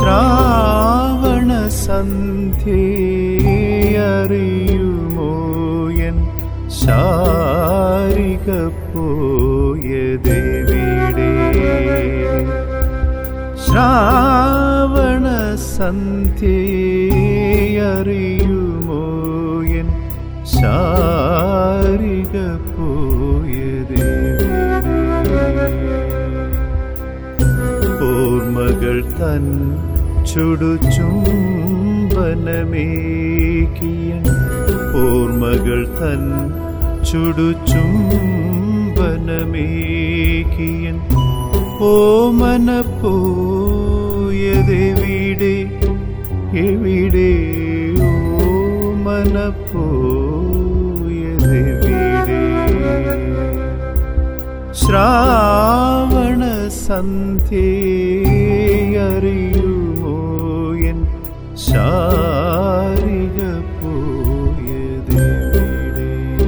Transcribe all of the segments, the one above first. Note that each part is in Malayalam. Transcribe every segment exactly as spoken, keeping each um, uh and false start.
ശ്രാവണ സന്ധ്യയറിയുമോ എൻ ശാരിക പോയതെവിടെ? ശ്രാവണ സന്ധ്യയറിയുമോ എൻ ശാരിക പോയതെവിടെ? ഓർമ്മകൾ തൻ ചുടുചുംബനമേകിയൻ, ഓർമ്മകൾ തൻ ചുടുചുംബനമേകിയൻ ഓമന പോയതെവിടെ? എവിടെ ഓമന പോയതെവിടെ? ശ്രാവണ സന്ധ്യയറിയുമോ എൻ ശാരിക പോയതെവിടെ?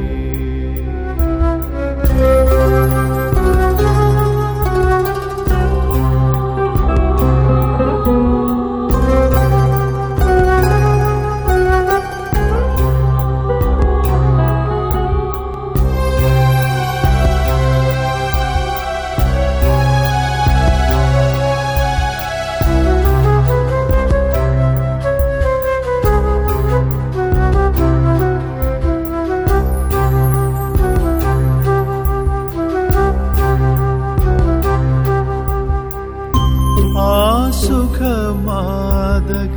സുഖമാദക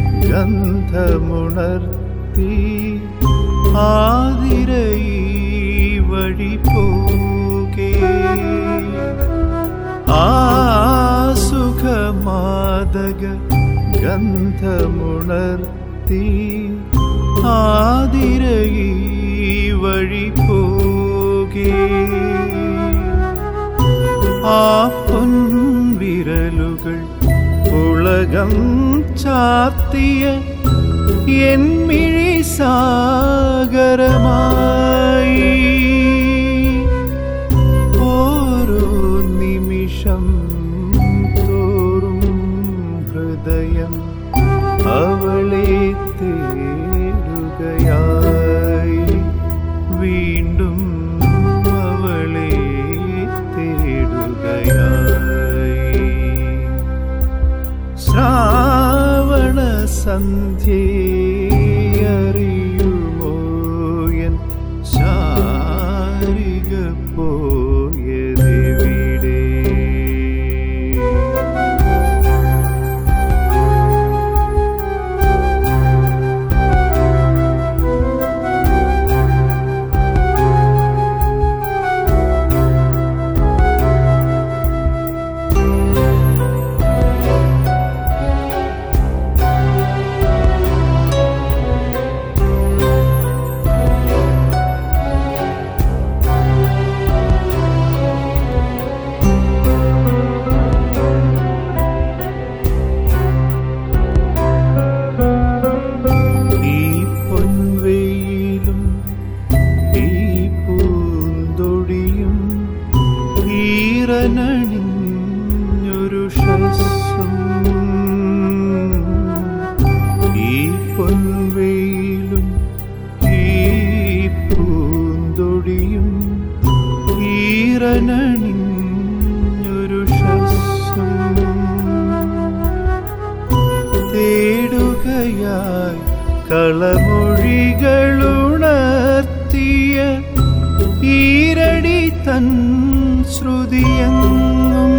ഗന്ധമുണർത്തി ആതിരയീ വഴി പോകെ, ആ സുഖമാദക ഗന്ധമുണർത്തി ആതിരയീ വഴി പോകെ, ആ പൊൻവിരലുകൾ ഉലകം ചാർത്തിയ എന്മിഴി സാഗരമായി, ഓരോ നിമിഷം തോറും ഹൃദയം അവളെ തേടുകയായി, വീണ്ടും അവളെ തേടുകയായി. ശ്രാവണ സന്ധ്യയറിയുമോ എൻ ശാരിക പോയതെവിടെ? ൊരു ശസ്സും ഈ പൊൻവെയിലും ഈ പൂന്തൊടിയും ഈറനണിഞ്ഞൊരു ശസ്സും തേടുകയായി കളമൊഴികളുണർത്തിയ ഈരടി തൻ ശ്രുതിയെങ്ങും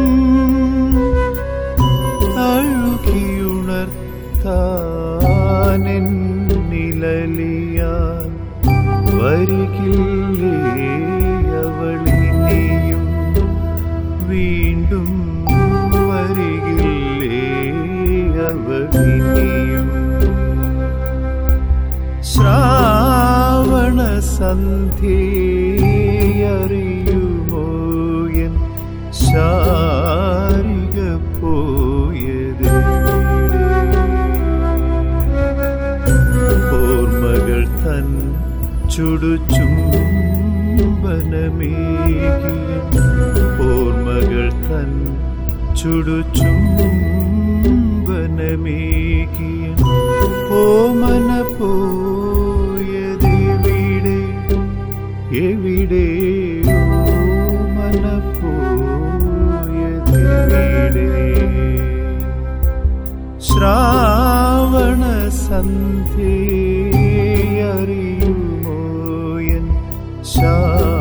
തഴുകിയുണർത്താനെന്നിലലിയാൻ വരികില്ലേ അവളിനിയും, വീണ്ടും വരികില്ലേ അവളിനിയും. ശ്രാവണ സന്ധ്യയറിയുമോ എൻ ശാരിക പോയതെവിടെ? ഓർമ്മകൾ തൻ ചുടുചുംബനമേകിയ, ഓർമ്മകൾ തൻ ചുടുചുംബനമേകിയ മനമേകിയ ഓമന പോയതെവിടെ എവിടെ ഓമന പോയതെവിടെ ശ്രാവണ സന്ധ്യേ അറിയുമോ എൻ ശാ